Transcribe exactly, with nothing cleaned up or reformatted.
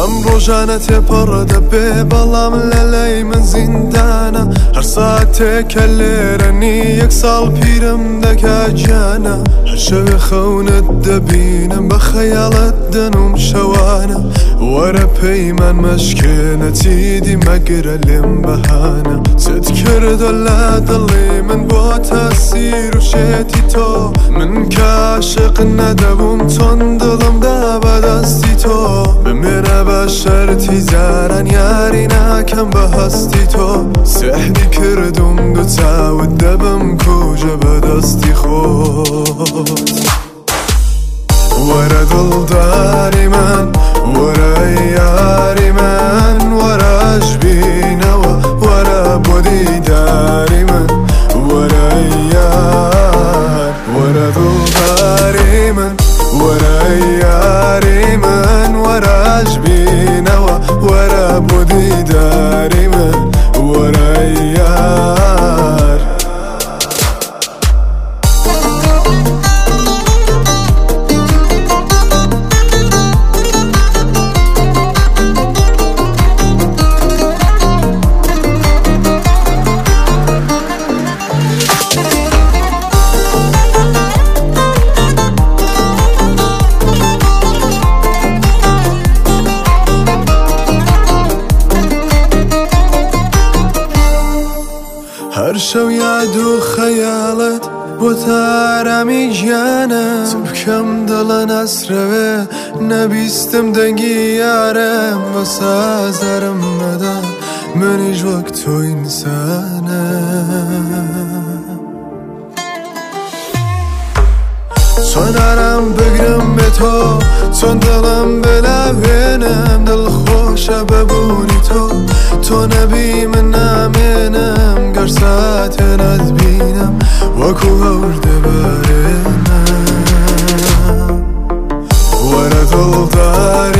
ئەم ڕۆژانە تێپەڕە دەبێ بەڵام لەلای من زیندانە هەر ساتێکە لێرەنی یەک ساڵ پیرم دەکا گیانە هەر شەوێ خەونت دەبینم بە خەیاڵت دەنوم شەوانە وەرە پەیمان مەشکێنە چیدی مەگرە لێم بەهانە چت کردە لا دڵی من بۆ تاسیر و شێتی تۆ من کاشق نەدەبووم چۆن دڵم دا بەدەستی تۆ بمێنە بە شەرتی جاران یاری ناکەم بە هەستی تۆ سێحدی کردوم دو چاوت دەبم کوژە بەدەستی خۆت وەرە دڵداری من وەرە یاری من وەرەش بینەوە وەرە بۆ دیداری من وەرە یار وەرە دڵداری من وەرە یاری من وەرەش بینەوە وەرە بۆ دیداری من وەرە یار هەر شەو یاد و خەیاڵت بۆ تارامی گیانە چ بکەم دڵە نەسرەوێ نەبیستم دەنگی یارم بە سازارم مەدا منیش وەک تۆ ئینسانە چۆن ئارام بگرم بێ تۆ چۆن دڵم بلاوێنم دڵخۆشە بەبوونی تۆ تۆ نەبی من نامێنم گەر ساتێ نەتبینم وەکو هەور دەبارێنم وەرە دڵداری